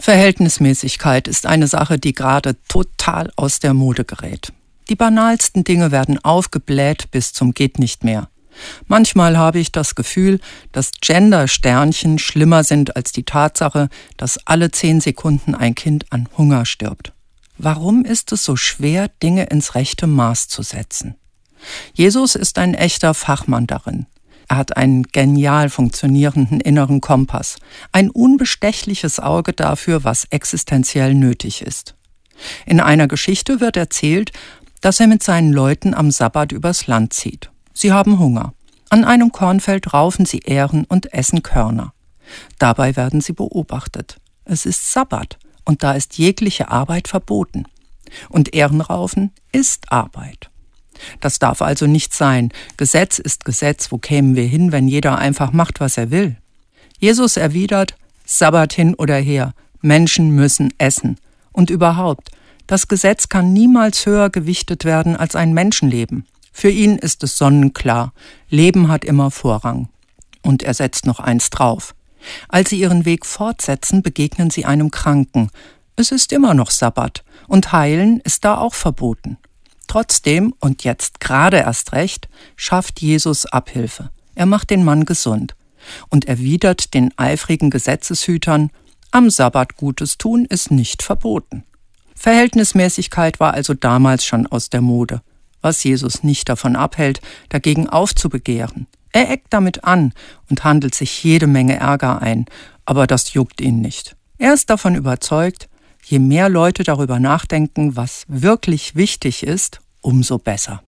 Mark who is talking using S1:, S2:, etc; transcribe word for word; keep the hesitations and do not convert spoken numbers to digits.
S1: Verhältnismäßigkeit ist eine Sache, die gerade total aus der Mode gerät. Die banalsten Dinge werden aufgebläht bis zum geht nicht mehr. Manchmal habe ich das Gefühl, dass Gender-Sternchen schlimmer sind als die Tatsache, dass alle zehn Sekunden ein Kind an Hunger stirbt. Warum ist es so schwer, Dinge ins rechte Maß zu setzen? Jesus ist ein echter Fachmann darin. Er hat einen genial funktionierenden inneren Kompass, ein unbestechliches Auge dafür, was existenziell nötig ist. In einer Geschichte wird erzählt, dass er mit seinen Leuten am Sabbat übers Land zieht. Sie haben Hunger. An einem Kornfeld raufen sie Ähren und essen Körner. Dabei werden sie beobachtet. Es ist Sabbat und da ist jegliche Arbeit verboten. Und Ährenraufen ist Arbeit. Das darf also nicht sein. Gesetz ist Gesetz. Wo kämen wir hin, wenn jeder einfach macht, was er will? Jesus erwidert, Sabbat hin oder her. Menschen müssen essen. Und überhaupt, das Gesetz kann niemals höher gewichtet werden als ein Menschenleben. Für ihn ist es sonnenklar. Leben hat immer Vorrang. Und er setzt noch eins drauf. Als sie ihren Weg fortsetzen, begegnen sie einem Kranken. Es ist immer noch Sabbat. Und heilen ist da auch verboten. Trotzdem, und jetzt gerade erst recht, schafft Jesus Abhilfe. Er macht den Mann gesund und erwidert den eifrigen Gesetzeshütern, am Sabbat Gutes tun ist nicht verboten. Verhältnismäßigkeit war also damals schon aus der Mode, was Jesus nicht davon abhält, dagegen aufzubegehren. Er eckt damit an und handelt sich jede Menge Ärger ein, aber das juckt ihn nicht. Er ist davon überzeugt, je mehr Leute darüber nachdenken, was wirklich wichtig ist, umso besser.